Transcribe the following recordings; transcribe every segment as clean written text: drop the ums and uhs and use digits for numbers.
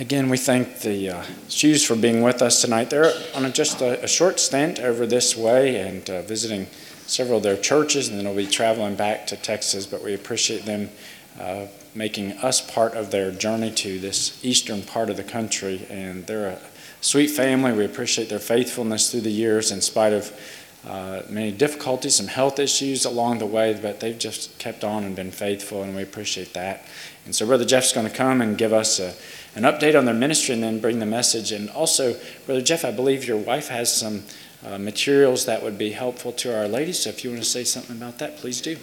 Again, we thank the Hughes for being with us tonight. They're on just a short stint over this way and visiting several of their churches, and then they'll be traveling back to Texas. But we appreciate them making us part of their journey to this eastern part of the country. And they're a sweet family. We appreciate their faithfulness through the years in spite of many difficulties, some health issues along the way, but they've just kept on and been faithful, and we appreciate that. And so Brother Jeff's going to come and give us an update on their ministry and then bring the message. And also, Brother Jeff, I believe your wife has some materials that would be helpful to our ladies, so if you want to say something about that, please do.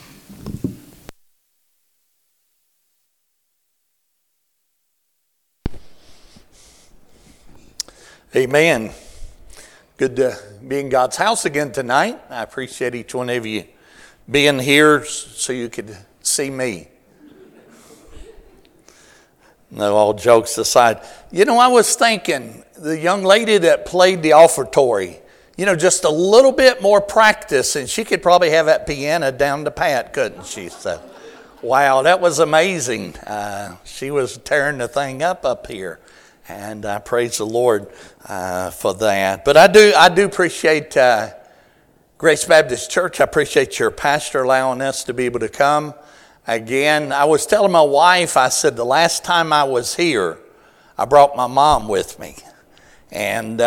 Amen. Good to be in God's house again tonight. I appreciate each one of you being here so you could see me. No, all jokes aside. You know, I was thinking, the young lady that played the offertory, just a little bit more practice and she could probably have that piano down to pat, couldn't she? So, wow, that was amazing. She was tearing the thing up here. And I praise the Lord for that. But I do appreciate Grace Baptist Church. I appreciate your pastor allowing us to be able to come. Again, I was telling my wife, I said the last time I was here, I brought my mom with me. And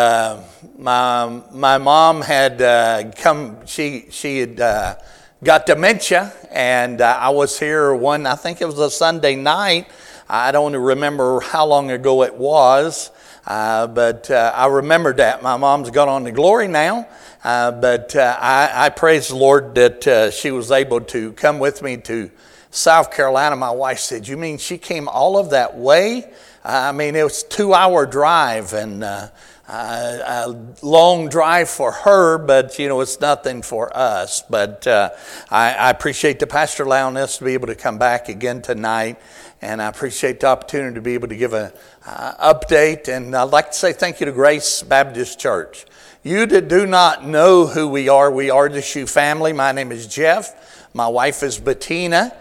my mom had come, she had got dementia, and I was here I think it was a Sunday night. I don't remember how long ago it was, but I remember that. My mom's gone on to glory now, but I praise the Lord that she was able to come with me to South Carolina. My wife said, "You mean she came all of that way?" It was a 2-hour drive and a long drive for her, but it's nothing for us. But I appreciate the pastor allowing us to be able to come back again tonight. And I appreciate the opportunity to be able to give an update. And I'd like to say thank you to Grace Baptist Church. You that do not know who we are the Shoe family. My name is Jeff. My wife is Bettina.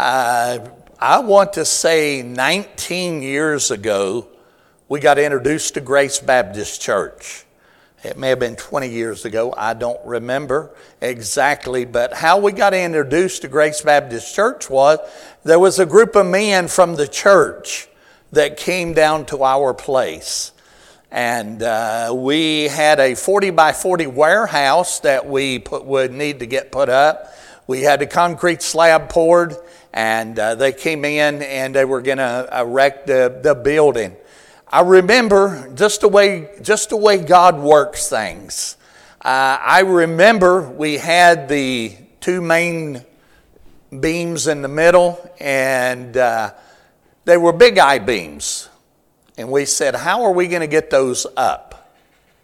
I want to say 19 years ago, we got introduced to Grace Baptist Church. It may have been 20 years ago. I don't remember exactly. But how we got introduced to Grace Baptist Church was there was a group of men from the church that came down to our place. And we had a 40 by 40 warehouse that we would need to get put up. We had a concrete slab poured, and they came in and they were going to erect the building. I remember just the way God works things. I remember we had the two main beams in the middle, and they were big I-beams. And we said, how are we going to get those up?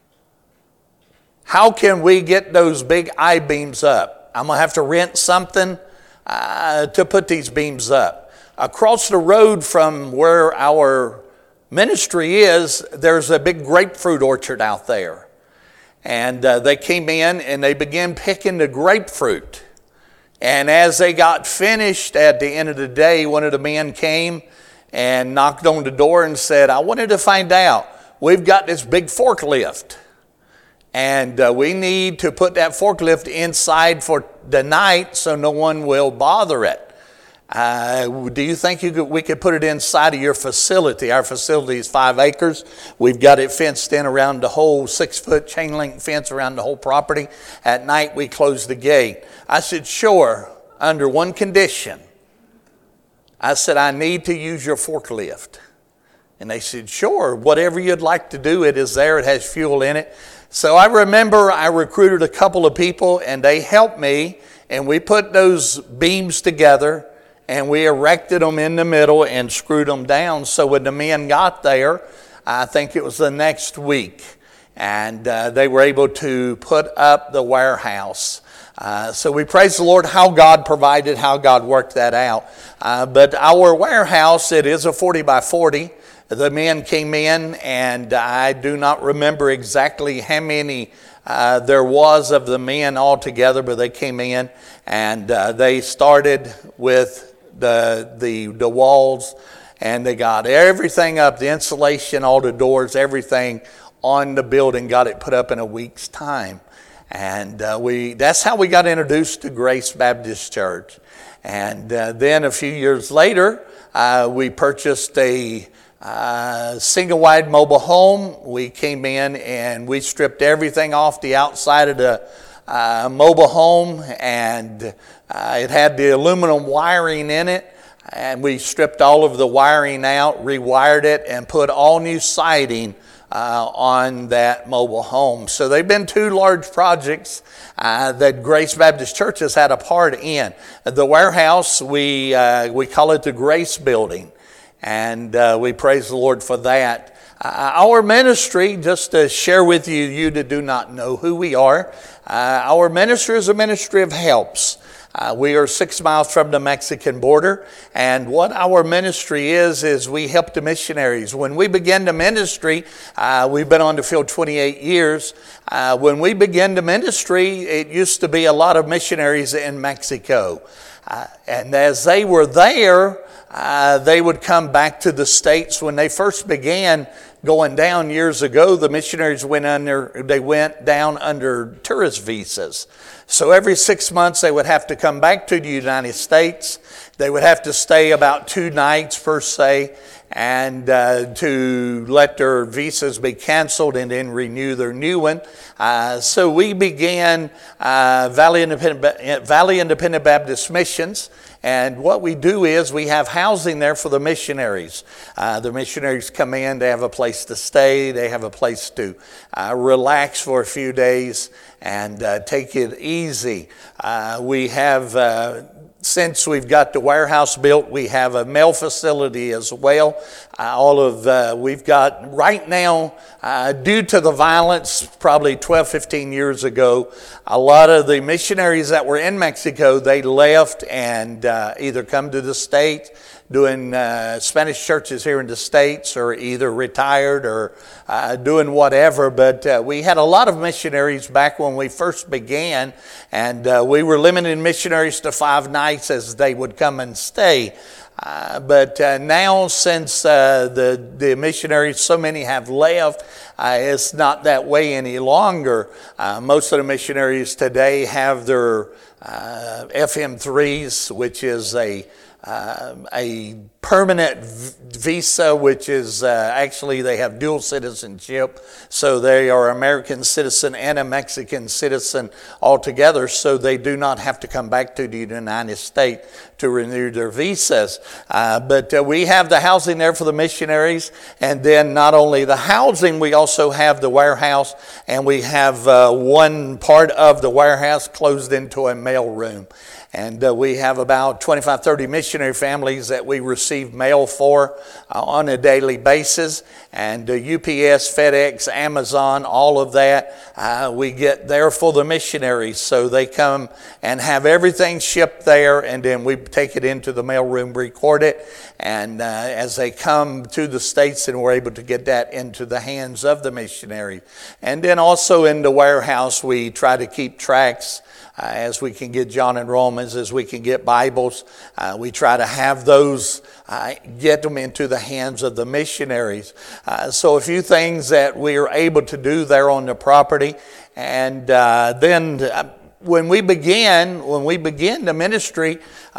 How can we get those big I-beams up? I'm going to have to rent something to put these beams up. Across the road from where our ministry is, there's a big grapefruit orchard out there. And they came in and they began picking the grapefruit. And as they got finished at the end of the day, one of the men came and knocked on the door and said, "I wanted to find out, we've got this big forklift. And we need to put that forklift inside for the night so no one will bother it. Do you think we could put it inside of your facility?" Our facility is 5 acres. We've got it fenced in around the whole 6-foot chain link fence around the whole property. At night, we close the gate. I said, "Sure, under one condition." I said, "I need to use your forklift." And they said, "Sure, whatever you'd like to do, it is there. It has fuel in it." So I remember I recruited a couple of people, and they helped me, and we put those beams together. And we erected them in the middle and screwed them down. So when the men got there, I think it was the next week, and they were able to put up the warehouse. So we praise the Lord how God provided, how God worked that out. But our warehouse, it is a 40 by 40. The men came in, and I do not remember exactly how many there was of the men altogether, but they came in and they started with the walls and they got everything up, the insulation, all the doors, everything on the building, got it put up in a week's time. And that's how we got introduced to Grace Baptist Church. And then a few years later, we purchased a single-wide mobile home. We came in and we stripped everything off the outside of the mobile home, and it had the aluminum wiring in it. And we stripped all of the wiring out, rewired it, and put all new siding on that mobile home. So they've been two large projects that Grace Baptist Church has had a part in. The warehouse, we call it the Grace Building, and we praise the Lord for that. Our ministry, just to share with you that do not know who we are, our ministry is a ministry of helps. We are 6 miles from the Mexican border, and what our ministry is we help the missionaries. When we began the ministry, we've been on the field 28 years. When we began the ministry, it used to be a lot of missionaries in Mexico. And as they were there, they would come back to the States. When they first began going down years ago, the missionaries went down under tourist visas. So every 6 months they would have to come back to the United States. They would have to stay about 2 nights per se, and to let their visas be canceled and then renew their new one. So we began Valley Independent Baptist Missions. And what we do is we have housing there for the missionaries. The missionaries come in, they have a place to stay, they have a place to relax for a few days and take it easy. We have, since we've got the warehouse built, we have a mail facility as well. We've got right now, due to the violence probably 12, 15 years ago, a lot of the missionaries that were in Mexico, they left and either come to the States, doing Spanish churches here in the States, or either retired or doing whatever. But we had a lot of missionaries back when we first began, and we were limiting missionaries to 5 nights as they would come and stay. But now, since the missionaries, so many have left, it's not that way any longer. Most of the missionaries today have their FM3s, which is a permanent visa, which is actually they have dual citizenship, so they are American citizen and a Mexican citizen altogether, so they do not have to come back to the United States to renew their visas. But we have the housing there for the missionaries, and then not only the housing, we also have the warehouse, and we have one part of the warehouse closed into a mail room. And we have about 25, 30 missionary families that we receive mail for on a daily basis. And UPS, FedEx, Amazon, all of that, we get there for the missionaries. So they come and have everything shipped there, and then we take it into the mail room, record it. And as they come to the States, then we're able to get that into the hands of the missionary. And then also in the warehouse, we try to keep tracks. As we can get John and Romans, as we can get Bibles, we try to have those, get them into the hands of the missionaries. So a few things that we are able to do there on the property. And then when we began the ministry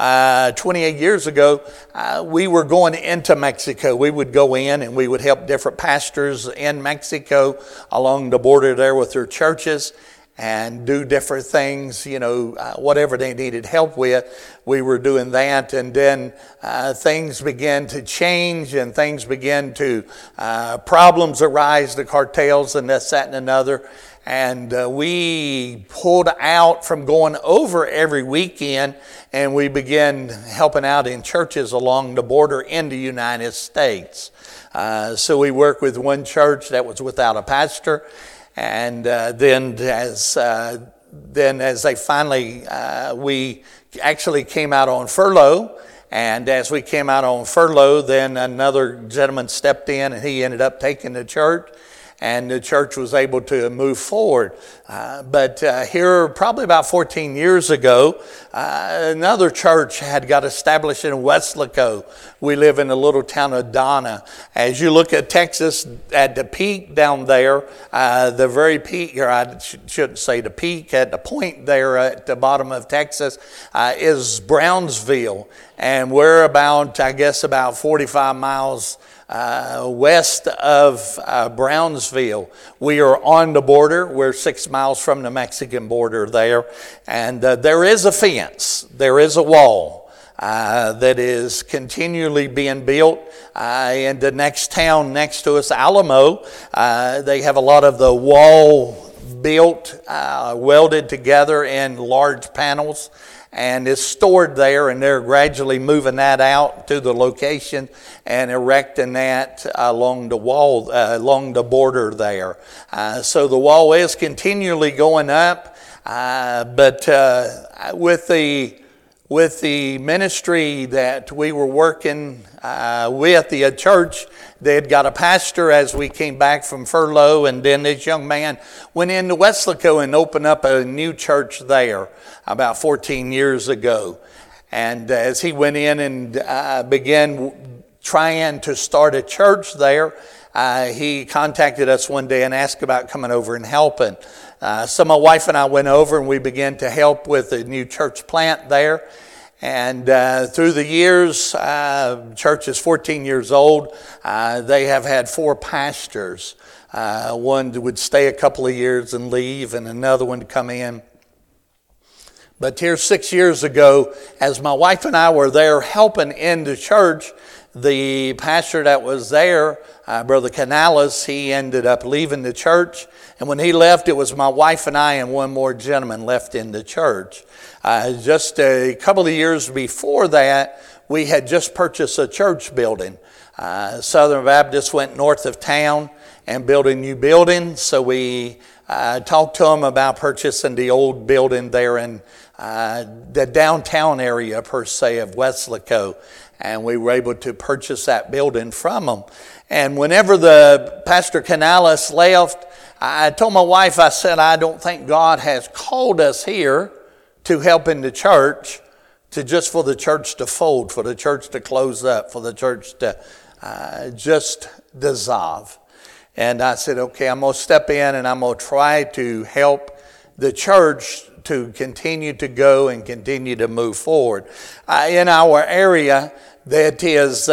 28 years ago, we were going into Mexico. We would go in and we would help different pastors in Mexico along the border there with their churches, and do different things, whatever they needed help with, we were doing that. And then things began to change, and things began to, problems arise, the cartels and this, that, and another. And we pulled out from going over every weekend, and we began helping out in churches along the border in the United States. So we worked with one church that was without a pastor. And then as they finally, we actually came out on furlough. And as we came out on furlough, then another gentleman stepped in, and he ended up taking the church. and the church was able to move forward. But here, probably about 14 years ago, another church had got established in Weslaco. We live in the little town of Donna. As you look at Texas, at the peak down there, the very peak, or I shouldn't say the peak, at the point there at the bottom of Texas is Brownsville. And we're about, I guess, about 45 miles west of Brownsville. We are on the border. We're 6 miles from the Mexican border there. And there is a fence. There is a wall that is continually being built. In the next town next to us, Alamo, they have a lot of the wall built, welded together in large panels, and is stored there, and they're gradually moving that out to the location and erecting that along the wall, along the border there. So the wall is continually going up, but with the ministry that we were working with, the church, they had got a pastor as we came back from furlough, and then this young man went into Weslaco and opened up a new church there about 14 years ago. And as he went in and began trying to start a church there, he contacted us one day and asked about coming over and helping. So my wife and I went over and we began to help with the new church plant there. And through the years, church is 14 years old. They have had 4 pastors. One would stay a couple of years and leave, and another one to come in. But here 6 years ago, as my wife and I were there helping in the church, the pastor that was there, Brother Canales, he ended up leaving the church. And when he left, it was my wife and I and one more gentleman left in the church. Just a couple of years before that, we had just purchased a church building. Southern Baptist went north of town and built a new building. So we talked to them about purchasing the old building there in the downtown area, per se, of Weslaco. And we were able to purchase that building from them. And whenever the Pastor Canales left, I told my wife, I said, I don't think God has called us here to help in the church, to just for the church to fold, for the church to close up, for the church to just dissolve. And I said, okay, I'm going to step in and I'm going to try to help the church to continue to go and continue to move forward. In our area, that is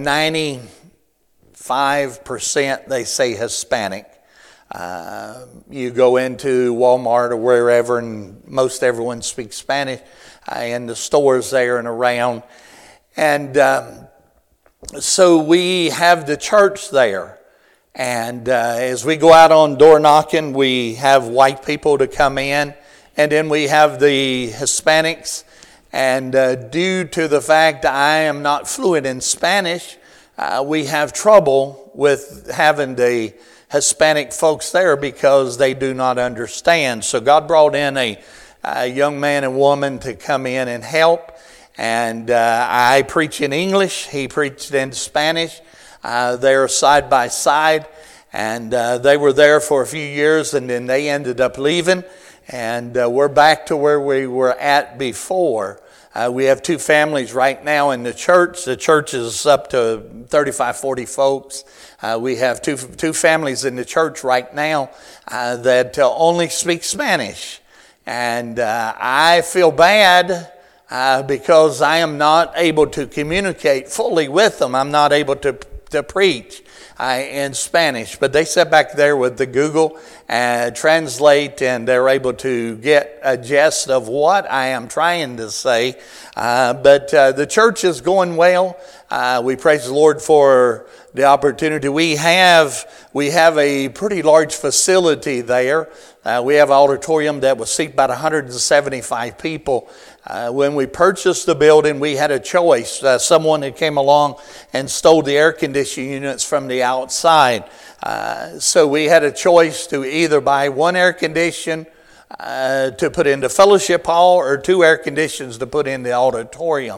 95%, they say, Hispanic. You go into Walmart or wherever, and most everyone speaks Spanish in the stores there and around. And so we have the church there. And as we go out on door knocking, we have white people to come in. And then we have the Hispanics. And due to the fact that I am not fluent in Spanish, we have trouble with having the Hispanic folks there because they do not understand. So God brought in a young man and woman to come in and help. And I preach in English. He preached in Spanish. They're side by side. And they were there for a few years, and then they ended up leaving. And we're back to where we were at before. We have 2 families right now in the church. The church is up to 35, 40 folks. We have two families in the church right now that only speak Spanish. And I feel bad because I am not able to communicate fully with them. I'm not able to preach in Spanish. But they sit back there with the Google and translate, and they're able to get a gist of what I am trying to say. But the church is going well. We praise the Lord for the opportunity. We have a pretty large facility there. We have an auditorium that will seat about 175 people. When we purchased the building, we had a choice. Someone had came along and stole the air conditioning units from the outside. So we had a choice to either buy 1 air condition to put in the fellowship hall or 2 air conditions to put in the auditorium.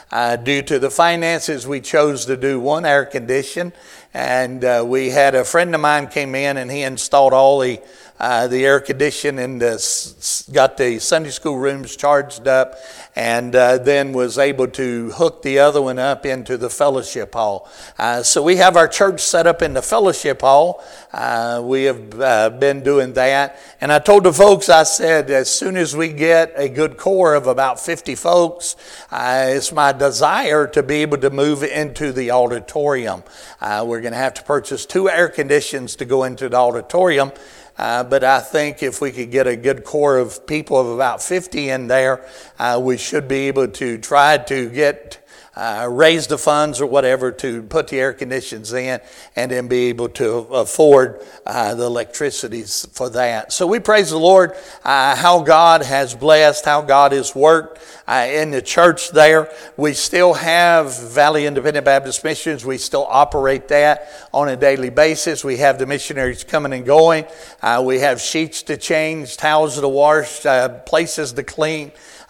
Due to the finances, we chose to do one air condition, and we had a friend of mine came in and he installed all the air conditioning and got the Sunday school rooms charged up, and then was able to hook the other one up into the fellowship hall. So we have our church set up in the fellowship hall. We have been doing that. And I told the folks, I said, as soon as we get a good core of about 50 folks, it's my desire to be able to move into the auditorium. We're going to have to purchase 2 air conditions to go into the auditorium. But I think if we could get a good core of people of about 50 in there, we should be able to try to get raise the funds or whatever to put the air conditions in, and then be able to afford the electricity for that. So we praise the Lord how God has blessed, how God has worked in the church there. We still have Valley Independent Baptist Missions. We still operate that on a daily basis. We have the missionaries coming and going. We have sheets to change, towels to wash, places to clean.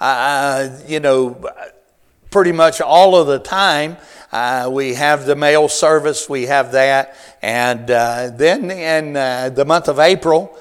Pretty much all of the time. We have the mail service, we have that. And then in the month of April,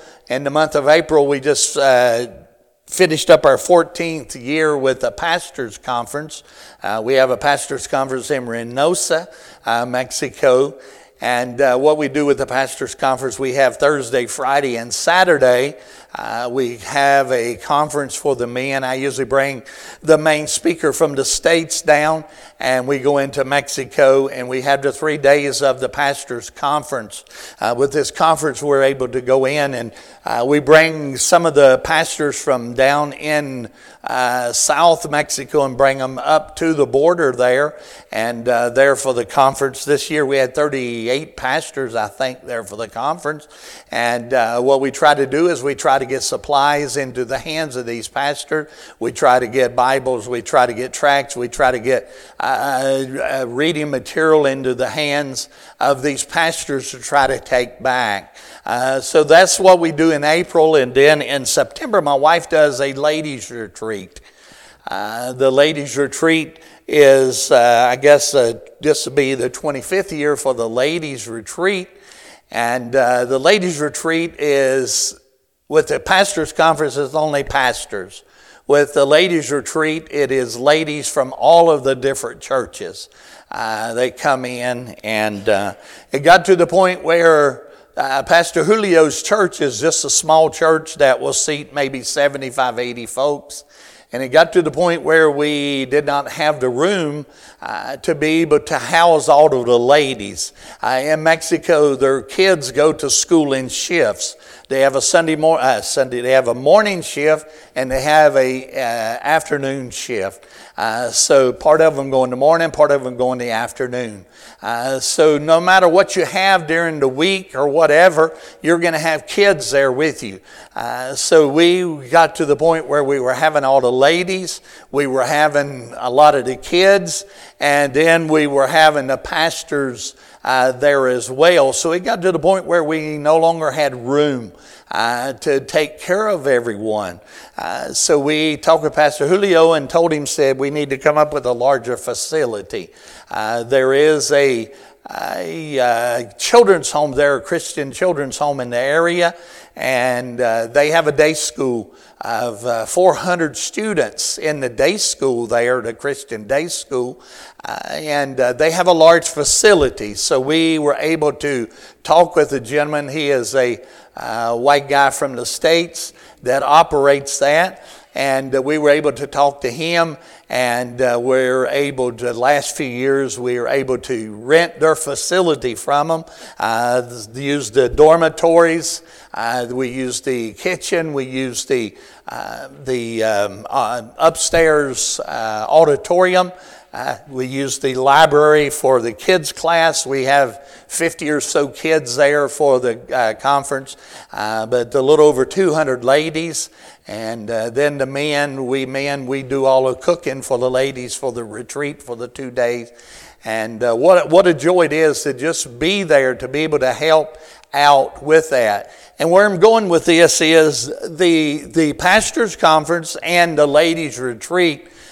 we just finished up our 14th year with a pastor's conference. We have a pastor's conference in Reynosa, Mexico. And what we do with the pastor's conference, we have Thursday, Friday, and Saturday. We have a conference for the men. I usually bring the main speaker from the States down, and we go into Mexico, and we have the 3 days of the pastor's conference. With this conference, we're able to go in, and we bring some of the pastors from down in South Mexico and bring them up to the border there, and there for the conference. This year we had 38 pastors, I think, there for the conference. And what we try to do is we try to get supplies into the hands of these pastors. We try to get Bibles, we try to get tracts, we try to get reading material into the hands of these pastors to try to take back. So that's what we do in April. And then in September, my wife does a ladies' retreat. The ladies' retreat is, this will be the 25th year for the ladies' retreat. And the ladies' retreat is, with the pastor's conference, it's only pastors. With the ladies' retreat, it is ladies from all of the different churches. They come in, and it got to the point where Pastor Julio's church is just a small church that will seat maybe 75, 80 folks. And it got to the point where we did not have the room to be able to house all of the ladies. In Mexico, their kids go to school in shifts. They have a they have a morning shift, and they have a afternoon shift. So part of them go in the morning, part of them go in the afternoon. So no matter what you have during the week or whatever, you're going to have kids there with you. So we got to the point where we were having all the ladies, we were having a lot of the kids, and then we were having the pastors there as well. So it got to the point where we no longer had room to take care of everyone. So we talked with Pastor Julio and told him, said we need to come up with a larger facility. There is a children's home there, a Christian children's home in the area, and they have a day school of 400 students in the day school there, the Christian day school, and they have a large facility. So we were able to talk with a gentleman. He is a white guy from the States that operates that. And we were able to talk to him, and we're able to, the last few years, we were able to rent their facility from them, use the dormitories, we use the kitchen, we use the upstairs auditorium. We use the library for the kids class. We have 50 or so kids there for the conference, but a little over 200 ladies. And then the men, we do all the cooking for the ladies for the retreat for the 2 days. And what a joy it is to just be there, to be able to help out with that. And where I'm going with this is the pastor's conference and the ladies' retreat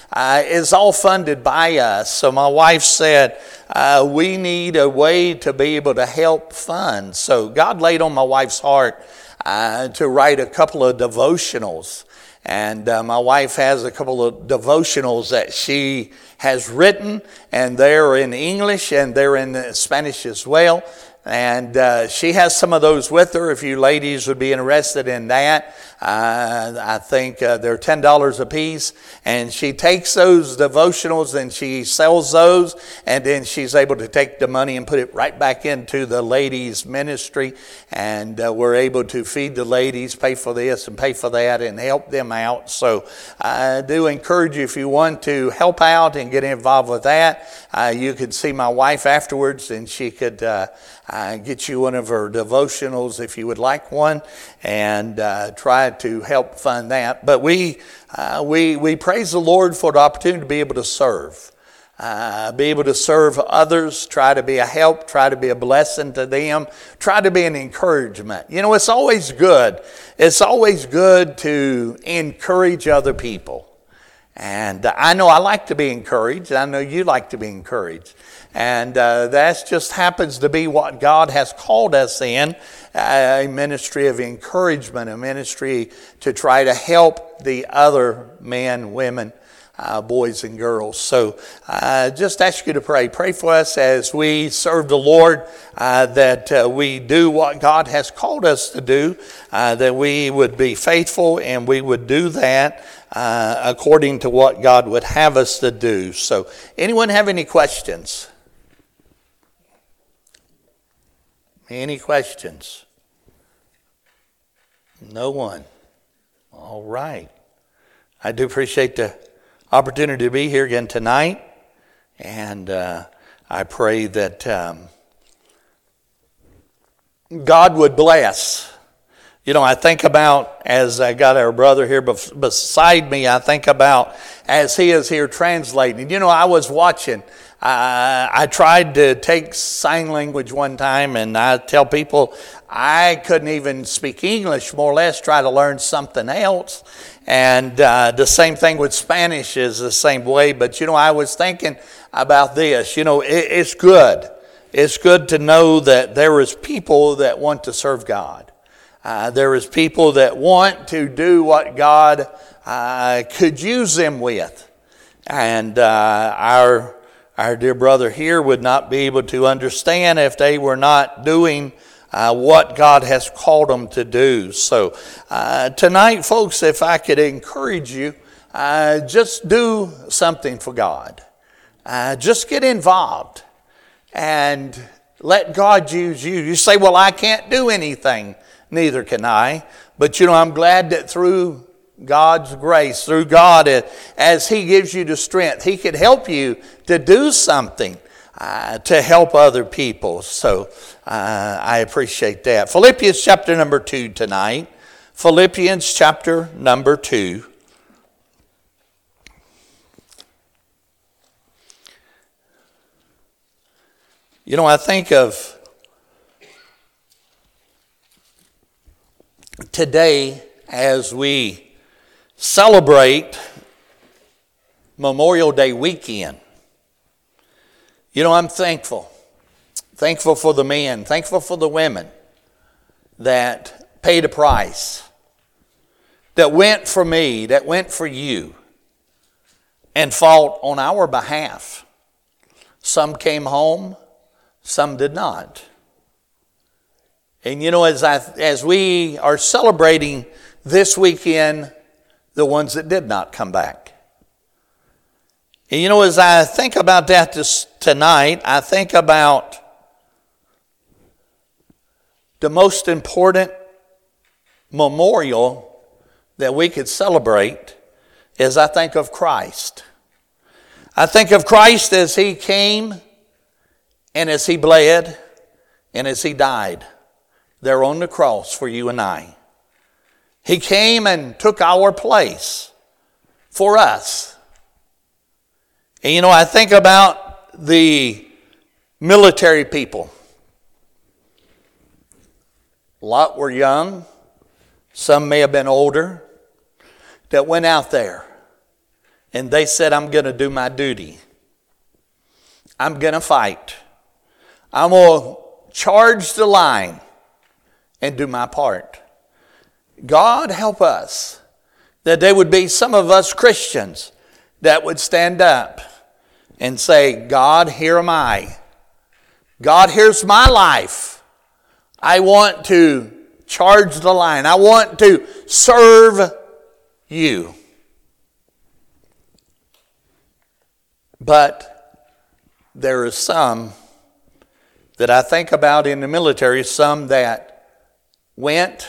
is all funded by us. So my wife said, we need a way to be able to help fund. So God laid on my wife's heart to write a couple of devotionals. And my wife has a couple of devotionals that she has written, and they're in English and they're in Spanish as well. And she has some of those with her if you ladies would be interested in that. I think they're $10 a piece. And she takes those devotionals and she sells those. And then she's able to take the money and put it right back into the ladies' ministry. And we're able to feed the ladies, pay for this and pay for that and help them out. So I do encourage you, if you want to help out and get involved with that, you could see my wife afterwards and she could get you one of her devotionals if you would like one, and try to help fund that. But we praise the Lord for the opportunity to be able to serve. Be able to serve others, try to be a help, try to be a blessing to them, try to be an encouragement. You know, it's always good. It's always good to encourage other people. And I know I like to be encouraged. I know you like to be encouraged. And that just happens to be what God has called us in, a ministry of encouragement, a ministry to try to help the other men, women, boys and girls. So just ask you to pray. Pray for us as we serve the Lord, that we do what God has called us to do, that we would be faithful and we would do that according to what God would have us to do. So anyone have any questions? Any questions? No one. All right. I do appreciate the opportunity to be here again tonight. And I pray that God would bless. You know, I think about, as I got our brother here beside me, I think about as he is here translating. You know, I was watching. I tried to take sign language one time, and I tell people I couldn't even speak English, more or less, try to learn something else. And the same thing with Spanish is the same way. But, you know, I was thinking about this. You know, it's good. It's good to know that there is people that want to serve God. There is people that want to do what God could use them with. And our dear brother here would not be able to understand if they were not doing what God has called them to do. So tonight, folks, if I could encourage you, just do something for God. Just get involved and let God use you. You say, well, I can't do anything. Neither can I. But, you know, I'm glad that through God's grace, through God, as He gives you the strength, He could help you to do something to help other people. So I appreciate that. Philippians chapter number 2 tonight. Philippians chapter number 2. You know, I think of today as we celebrate Memorial Day weekend. You know, I'm thankful. Thankful for the men, thankful for the women that paid a price, that went for me, that went for you, and fought on our behalf. Some came home, some did not. And you know, as we are celebrating this weekend, the ones that did not come back. And you know, as I think about that tonight, I think about the most important memorial that we could celebrate is I think of Christ. I think of Christ as He came and as He bled and as He died there on the cross for you and I. He came and took our place for us. And you know, I think about the military people. A lot were young. Some may have been older that went out there and they said, I'm going to do my duty. I'm going to fight. I'm going to charge the line and do my part. God help us that there would be some of us Christians that would stand up and say, God, here am I. God, here's my life. I want to charge the line. I want to serve you. But there are some that I think about in the military, some that went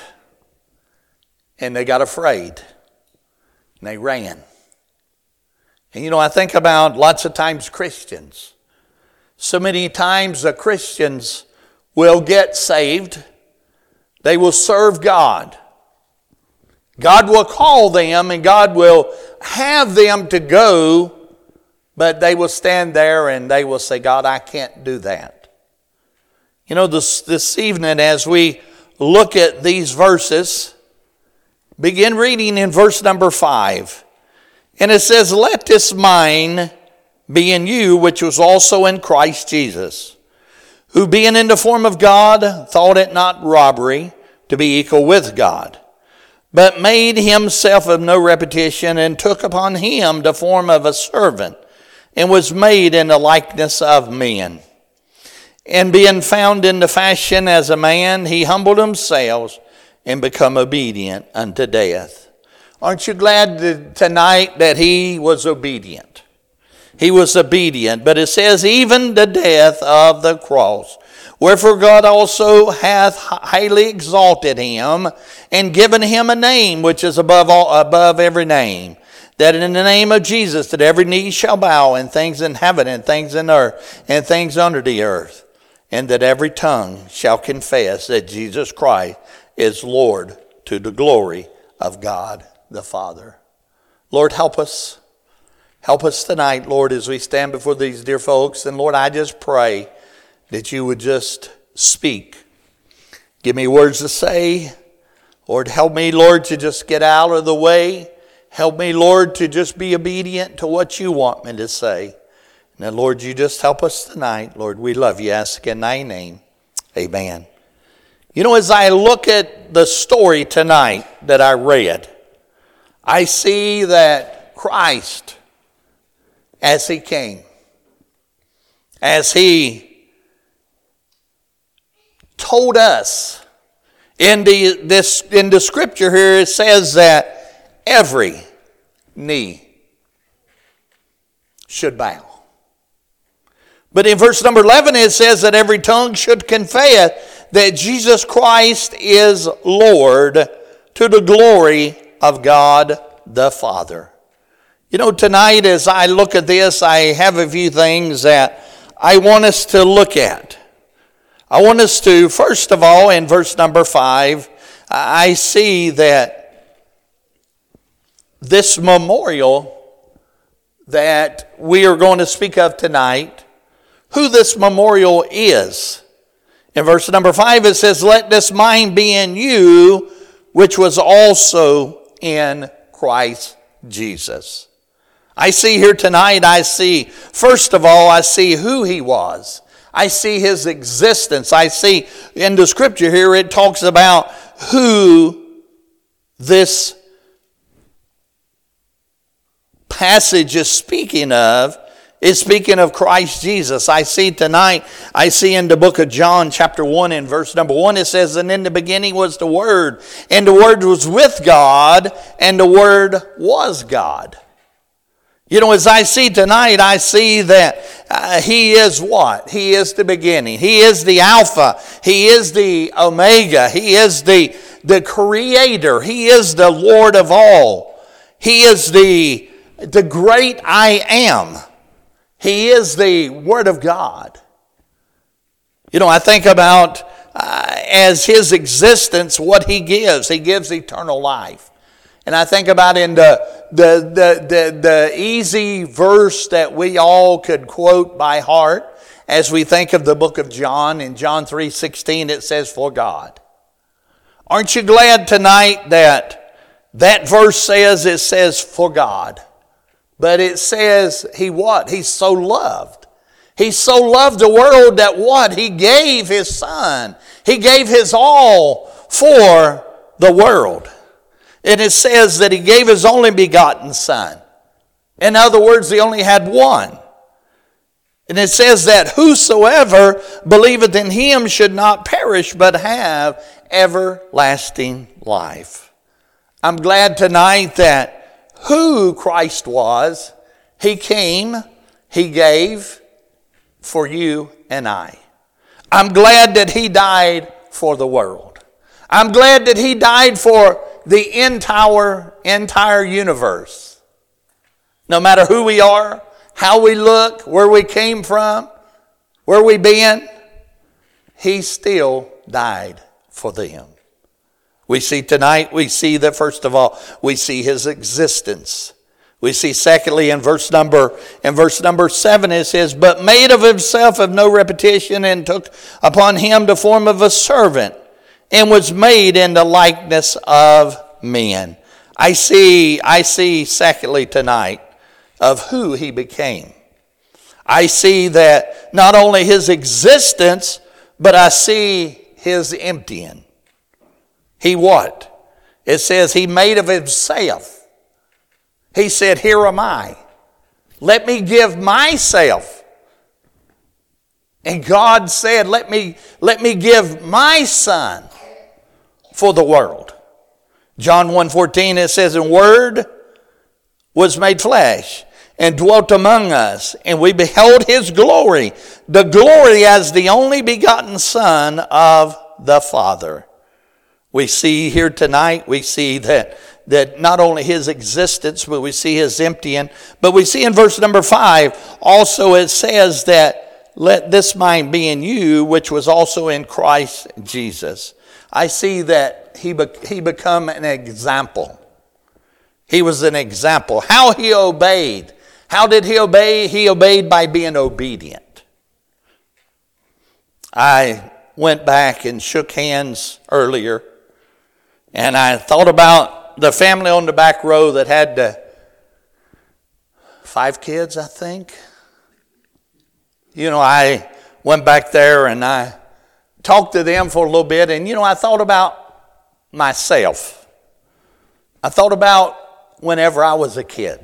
and they got afraid and they ran. And I think about lots of times Christians. So many times the Christians will get saved. They will serve God. God will call them and God will have them to go, but they will stand there and they will say, God, I can't do that. This evening as we look at these verses, begin reading in verse number 5. And it says, let this mind be in you, which was also in Christ Jesus, who being in the form of God, thought it not robbery to be equal with God, but made himself of no reputation, and took upon him the form of a servant, and was made in the likeness of men. And being found in the fashion as a man, he humbled himself and become obedient unto death. Aren't you glad tonight that he was obedient? He was obedient, but it says, even the death of the cross. Wherefore God also hath highly exalted him, and given him a name which is above every name, that in the name of Jesus that every knee shall bow, in things in heaven and things in earth and things under the earth, and that every tongue shall confess that Jesus Christ is Lord, to the glory of God the Father. Lord, help us. Help us tonight, Lord, as we stand before these dear folks. And Lord, I just pray that you would just speak. Give me words to say. Lord, help me, Lord, to just get out of the way. Help me, Lord, to just be obedient to what you want me to say. Now, Lord, you just help us tonight. Lord, we love you. Ask in thy name. Amen. As I look at the story tonight that I read, I see that Christ, as he came, as he told us in the scripture here, it says that every knee should bow. But in verse number 11 it says that every tongue should confess that Jesus Christ is Lord, to the glory of God the Father. Tonight as I look at this, I have a few things that I want us to look at. I want us to, first of all, in verse number 5, I see that this memorial that we are going to speak of tonight, who this memorial is. In verse number 5 it says, let this mind be in you, which was also in Christ Jesus. I see here tonight, first of all, I see who he was. I see his existence. I see in the scripture here, it talks about who this passage is speaking of. It's speaking of Christ Jesus. I see in the book of John chapter 1 and verse number 1, it says, and in the beginning was the Word, and the Word was with God, and the Word was God. As I see tonight, I see that he is what? He is the beginning. He is the Alpha. He is the Omega. He is the Creator. He is the Lord of all. He is the great I am. He is the Word of God. I think about as his existence, what he gives. He gives eternal life. And I think about in the easy verse that we all could quote by heart as we think of the book of John. In John 3:16 it says, for God. Aren't you glad tonight that verse says, it says, for God. But it says he what? He's so loved. He so loved the world that what? He gave his son. He gave his all for the world. And it says that he gave his only begotten son. In other words, he only had one. And it says that whosoever believeth in him should not perish, but have everlasting life. I'm glad tonight that who Christ was, he came, he gave for you and I. I'm glad that he died for the world. I'm glad that he died for the entire universe. No matter who we are, how we look, where we came from, where we've been, he still died for them. We see tonight, we see that first of all, we see his existence. We see secondly in verse number 7 it says, but made of himself of no repetition, and took upon him the form of a servant, and was made in the likeness of men. I see secondly tonight of who he became. I see that not only his existence, but I see his emptying. He what? It says he made of himself. He said, here am I. Let me give myself. And God said, let me give my son for the world. John 1:14, it says, and word was made flesh and dwelt among us, and we beheld his glory, the glory as the only begotten Son of the Father. We see here tonight, we see that not only his existence, but we see his emptying. But we see in verse number 5, also it says that, let this mind be in you, which was also in Christ Jesus. I see that he become an example. He was an example. How he obeyed. How did he obey? He obeyed by being obedient. I went back and shook hands earlier, and I thought about the family on the back row that had 5 kids, I think. You know, I went back there and I talked to them for a little bit, and I thought about myself. I thought about whenever I was a kid.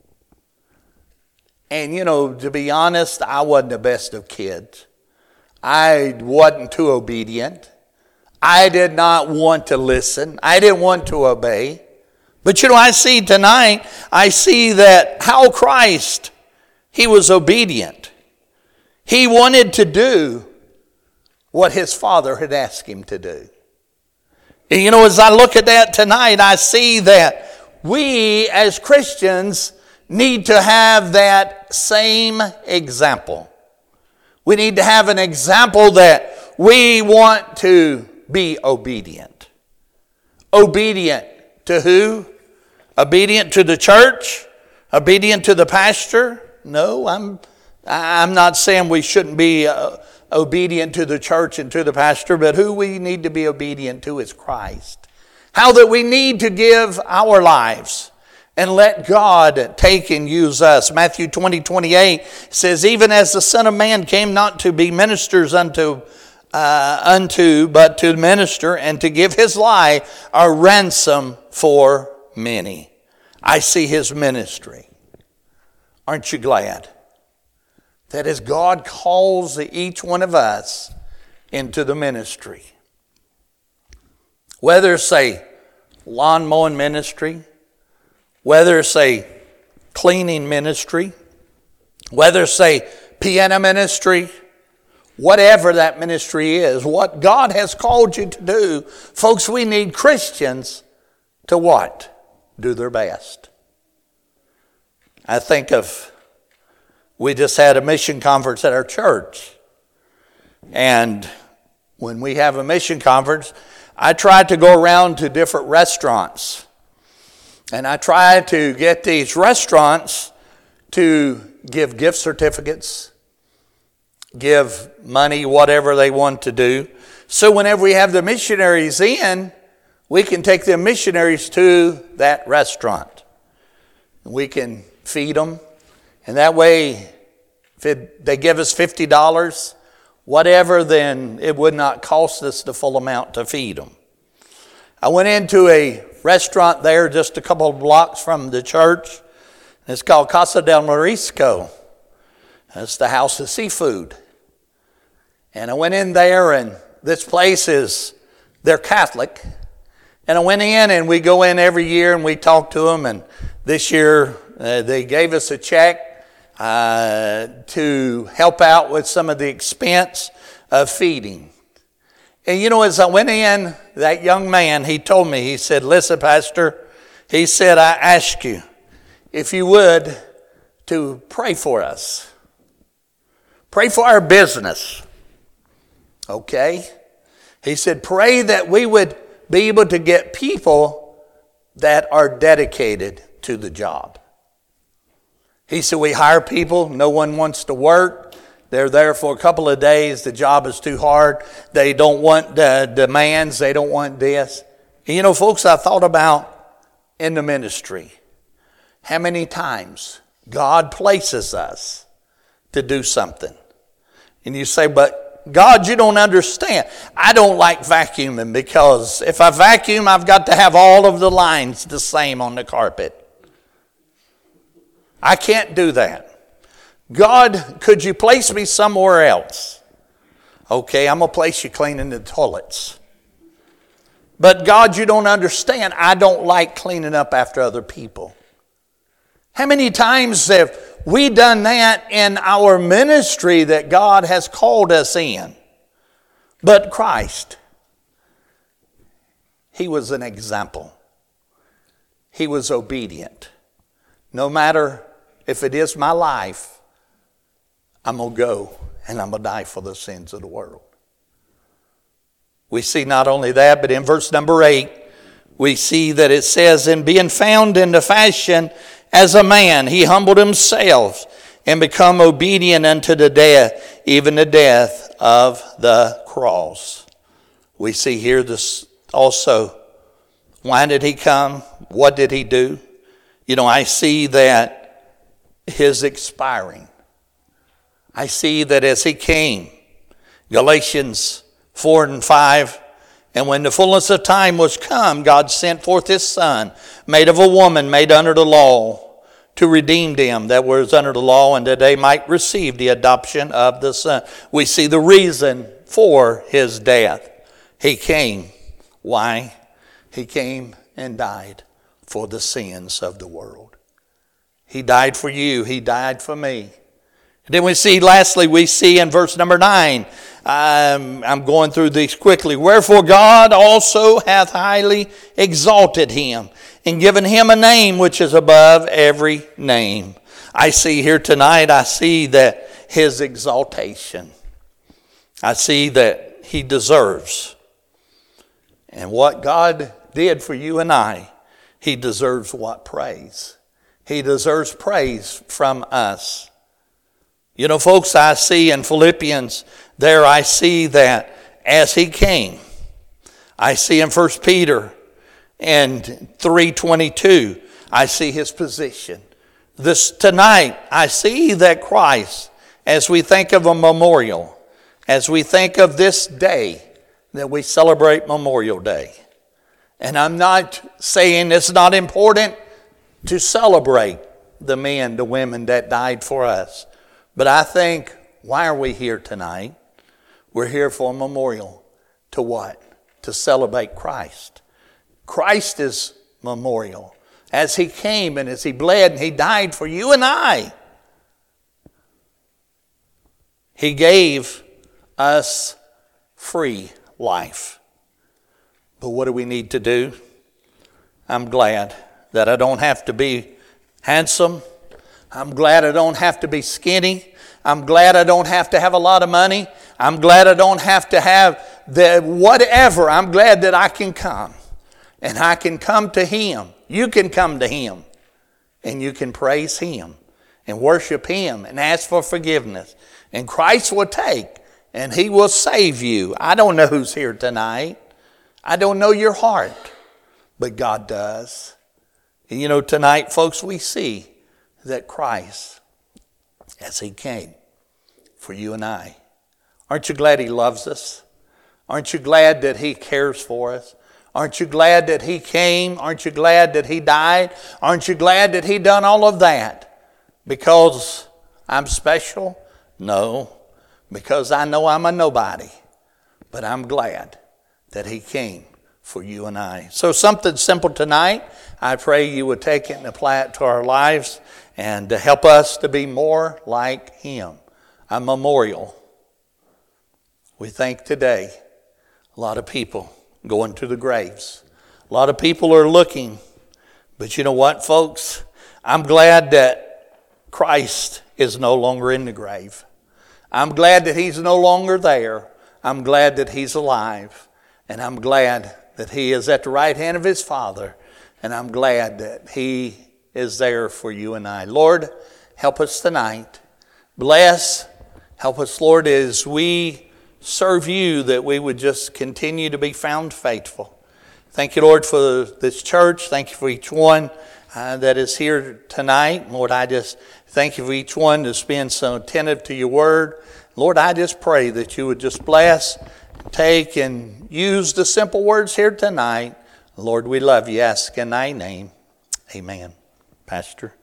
And to be honest, I wasn't the best of kids. I wasn't too obedient. I did not want to listen. I didn't want to obey. But I see tonight, I see that how Christ, he was obedient. He wanted to do what his Father had asked him to do. And as I look at that tonight, I see that we as Christians need to have that same example. We need to have an example that we want to be obedient. Obedient to who? Obedient to the church? Obedient to the pastor? No, I'm not saying we shouldn't be obedient to the church and to the pastor, but who we need to be obedient to is Christ. How that we need to give our lives and let God take and use us. Matthew 20:28 says, even as the Son of Man came not to be ministers unto, but to minister and to give his life a ransom for many. I see his ministry. Aren't you glad that as God calls each one of us into the ministry, whether it's a lawn mowing ministry, whether it's a cleaning ministry, whether it's a piano ministry, whatever that ministry is, what God has called you to do, folks, we need Christians to what? Do their best. I think we just had a mission conference at our church. And when we have a mission conference, I try to go around to different restaurants. And I try to get these restaurants to give gift certificates, give money, whatever they want to do. So whenever we have the missionaries in, we can take the missionaries to that restaurant. We can feed them. And that way, if they give us $50, whatever, then it would not cost us the full amount to feed them. I went into a restaurant there just a couple of blocks from the church. It's called Casa del Marisco. That's the House of Seafood. And I went in there, and this place they're Catholic. And I went in, and we go in every year, and we talk to them. And this year, they gave us a check to help out with some of the expense of feeding. And as I went in, that young man, he told me, he said, "Listen, Pastor," he said, "I ask you if you would to pray for us. Pray for our business." Okay? He said, "Pray that we would be able to get people that are dedicated to the job." He said, "We hire people, no one wants to work. They're there for a couple of days. The job is too hard. They don't want the demands. They don't want this." And folks, I thought about in the ministry, how many times God places us to do something. And you say, "But God, you don't understand. I don't like vacuuming because if I vacuum, I've got to have all of the lines the same on the carpet. I can't do that. God, could you place me somewhere else?" Okay, I'm going to place you cleaning the toilets. "But God, you don't understand. I don't like cleaning up after other people." How many times have we done that in our ministry that God has called us in? But Christ, He was an example. He was obedient. No matter if it is my life, I'm going to go and I'm going to die for the sins of the world. We see not only that, but in verse number 8, we see that it says, "And being found in the fashion as a man, he humbled himself and become obedient unto the death, even the death of the cross." We see here this also. Why did he come? What did he do? I see that his expiring. I see that as he came, Galatians 4 and 5, "And when the fullness of time was come, God sent forth his Son, made of a woman, made under the law, to redeem them that was under the law, and that they might receive the adoption of the Son." We see the reason for his death. He came. Why? He came and died for the sins of the world. He died for you. He died for me. Then lastly, we see in verse number 9, I'm going through these quickly. "Wherefore God also hath highly exalted him, and given him a name which is above every name." I see here tonight, I see that his exaltation. I see that he deserves. And what God did for you and I, he deserves what? Praise. He deserves praise from us. Folks, I see in Philippians there, I see that as he came. I see in 1 Peter and 3:22, I see his position. Tonight, I see that Christ, as we think of a memorial, as we think of this day that we celebrate Memorial Day. And I'm not saying it's not important to celebrate the men, the women that died for us. But I think, why are we here tonight? We're here for a memorial. To what? To celebrate Christ. Christ is memorial. As he came and as he bled and he died for you and I. He gave us free life. But what do we need to do? I'm glad that I don't have to be handsome. I'm glad I don't have to be skinny. I'm glad I don't have to have a lot of money. I'm glad I don't have to have the whatever. I'm glad that I can come. And I can come to him. You can come to him. And you can praise him. And worship him. And ask for forgiveness. And Christ will take. And he will save you. I don't know who's here tonight. I don't know your heart. But God does. And tonight, folks, we see that Christ, as he came for you and I, aren't you glad he loves us? Aren't you glad that he cares for us? Aren't you glad that he came? Aren't you glad that he died? Aren't you glad that he done all of that? Because I'm special? No, because I know I'm a nobody. But I'm glad that he came for you and I. So something simple tonight. I pray you would take it and apply it to our lives and to help us to be more like him. A memorial. We think today a lot of people going to the graves. A lot of people are looking. But you know what, folks? I'm glad that Christ is no longer in the grave. I'm glad that he's no longer there. I'm glad that he's alive. And I'm glad that he is at the right hand of his Father. And I'm glad that he is there for you and I. Lord, help us tonight. Bless. Help us, Lord, as we serve you, that we would just continue to be found faithful. Thank you, Lord, for this church. Thank you for each one that is here tonight. Lord, I just thank you for each one that's been so attentive to your word. Lord, I just pray that you would just bless, take, and use the simple words here tonight. Lord, we love you. Ask in thy name. Amen. Pastor.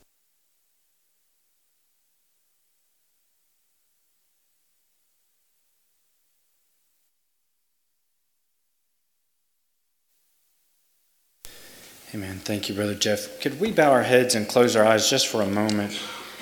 Amen. Thank you, Brother Jeff. Could we bow our heads and close our eyes just for a moment?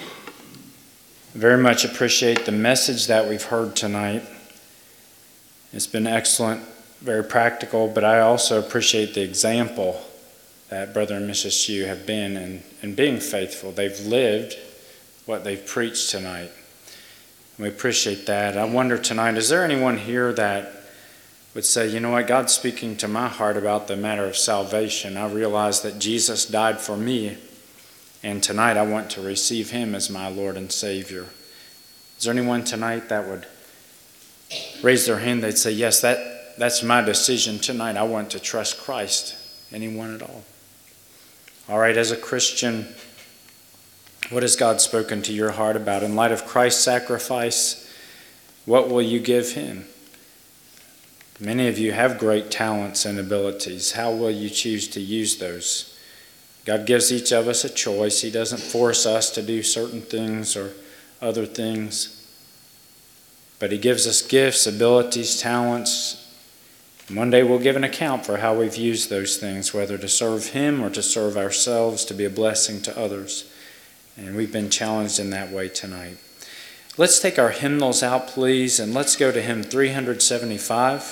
Very much appreciate the message that we've heard tonight. It's been excellent, very practical, but I also appreciate the example that Brother and Mrs. Hsu have been in being faithful. They've lived what they've preached tonight. And we appreciate that. I wonder tonight, is there anyone here that would say, you know what, God's speaking to my heart about the matter of salvation. I realize that Jesus died for me, and tonight I want to receive him as my Lord and Savior. Is there anyone tonight that would raise their hand? They'd say, yes, that's my decision tonight. I want to trust Christ. Anyone at all? All right, as a Christian, what has God spoken to your heart about? In light of Christ's sacrifice, what will you give him? Many of you have great talents and abilities. How will you choose to use those? God gives each of us a choice. He doesn't force us to do certain things or other things. But he gives us gifts, abilities, talents. And one day we'll give an account for how we've used those things, whether to serve him or to serve ourselves, to be a blessing to others. And we've been challenged in that way tonight. Let's take our hymnals out, please, and let's go to hymn 375.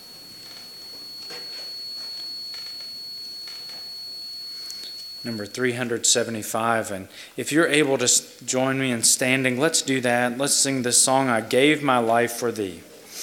Number 375. And if you're able to join me in standing, let's do that. Let's sing this song, I Gave My Life for Thee.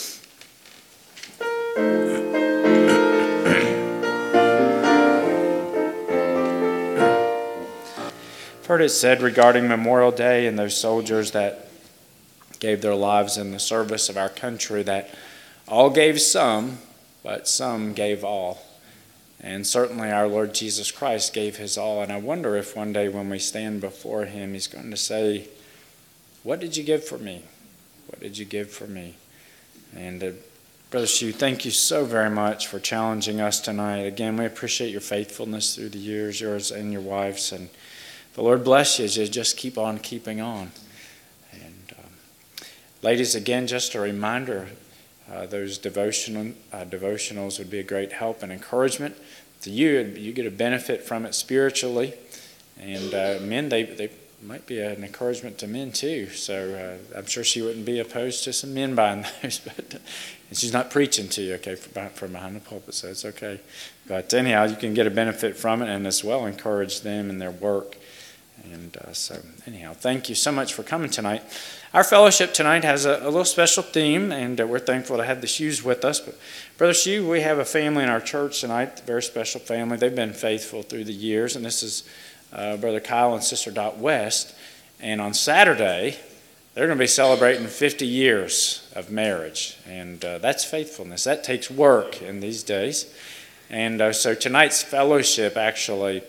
I've heard it said regarding Memorial Day and those soldiers that gave their lives in the service of our country that all gave some, but some gave all. And certainly our Lord Jesus Christ gave his all. And I wonder if one day when we stand before him, he's going to say, what did you give for me? What did you give for me? And Brother Hsu, thank you so very much for challenging us tonight. Again, we appreciate your faithfulness through the years, yours and your wife's. And the Lord bless you as you just keep on keeping on. And ladies, again, just a reminder, those devotionals would be a great help and encouragement to you. You get a benefit from it spiritually. And men, they might be an encouragement to men too. So I'm sure she wouldn't be opposed to some men buying those. But and she's not preaching to you, okay, from behind the pulpit, so it's okay. But anyhow, you can get a benefit from it and as well encourage them in their work. And so anyhow, thank you so much for coming tonight. Our fellowship tonight has a little special theme, and we're thankful to have the Hsus with us. But Brother Hsu, we have a family in our church tonight, a very special family. They've been faithful through the years, and this is Brother Kyle and Sister Dot West. And on Saturday, they're going to be celebrating 50 years of marriage, and that's faithfulness. That takes work in these days. And so tonight's fellowship actually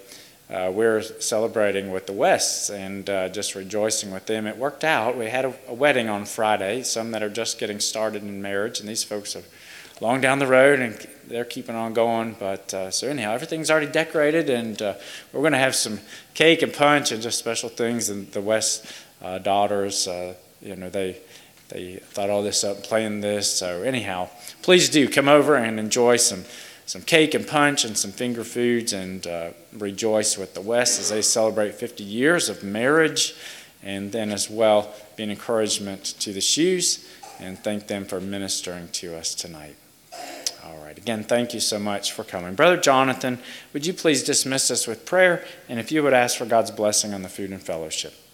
we're celebrating with the Wests and just rejoicing with them. It worked out. We had a wedding on Friday, some that are just getting started in marriage, and these folks are long down the road and they're keeping on going. But so anyhow, everything's already decorated, and we're going to have some cake and punch and just special things. And the West daughters, they thought all this up, playing this. So anyhow, please do come over and enjoy some cake and punch and some finger foods, and rejoice with the West as they celebrate 50 years of marriage, and then as well be an encouragement to the Shoes, and thank them for ministering to us tonight. All right, again, thank you so much for coming. Brother Jonathan, would you please dismiss us with prayer, and if you would ask for God's blessing on the food and fellowship.